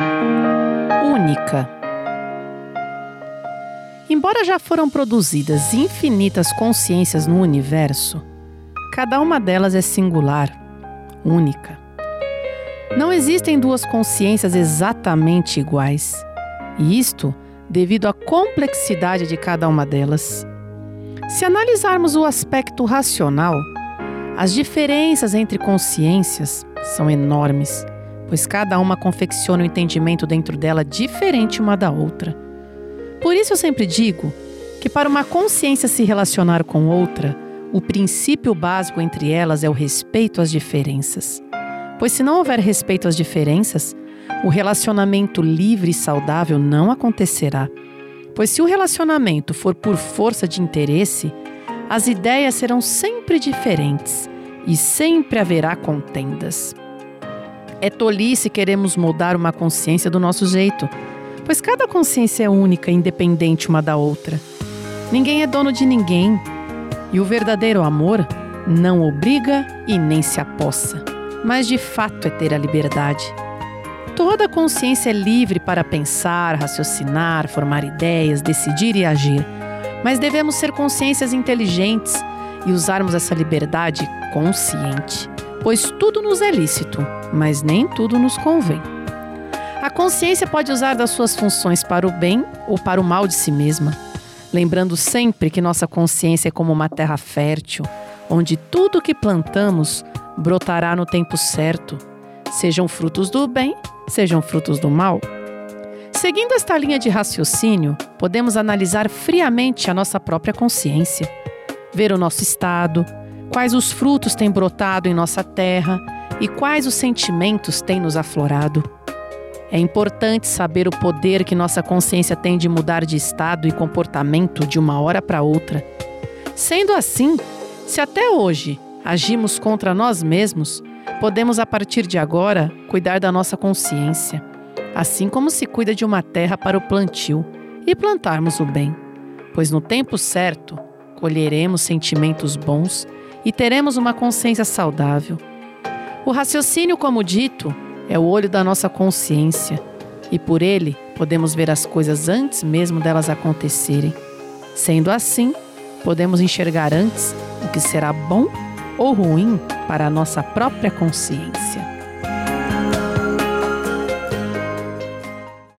Única. Embora já foram produzidas infinitas consciências no universo, cada uma delas é singular, única. Não existem duas consciências exatamente iguais, e isto devido à complexidade de cada uma delas. Se analisarmos o aspecto racional, as diferenças entre consciências são enormes, pois cada uma confecciona um entendimento dentro dela diferente uma da outra. Por isso eu sempre digo que para uma consciência se relacionar com outra, o princípio básico entre elas é o respeito às diferenças. Pois se não houver respeito às diferenças, o relacionamento livre e saudável não acontecerá. Pois se o relacionamento for por força de interesse, as ideias serão sempre diferentes e sempre haverá contendas. É tolice queremos moldar uma consciência do nosso jeito, pois cada consciência é única e independente uma da outra. Ninguém é dono de ninguém, e o verdadeiro amor não obriga e nem se apossa, mas de fato é ter a liberdade. Toda consciência é livre para pensar, raciocinar, formar ideias, decidir e agir, mas devemos ser consciências inteligentes e usarmos essa liberdade consciente, pois tudo nos é lícito, mas nem tudo nos convém. A consciência pode usar das suas funções para o bem ou para o mal de si mesma, lembrando sempre que nossa consciência é como uma terra fértil, onde tudo que plantamos brotará no tempo certo, sejam frutos do bem, sejam frutos do mal. Seguindo esta linha de raciocínio, podemos analisar friamente a nossa própria consciência, ver o nosso estado, quais os frutos têm brotado em nossa terra e quais os sentimentos têm nos aflorado. É importante saber o poder que nossa consciência tem de mudar de estado e comportamento de uma hora para outra. Sendo assim, se até hoje agimos contra nós mesmos, podemos a partir de agora cuidar da nossa consciência, assim como se cuida de uma terra para o plantio, e plantarmos o bem, pois no tempo certo colheremos sentimentos bons e teremos uma consciência saudável. O raciocínio, como dito, é o olho da nossa consciência, e por ele podemos ver as coisas antes mesmo delas acontecerem. Sendo assim, podemos enxergar antes o que será bom ou ruim para a nossa própria consciência.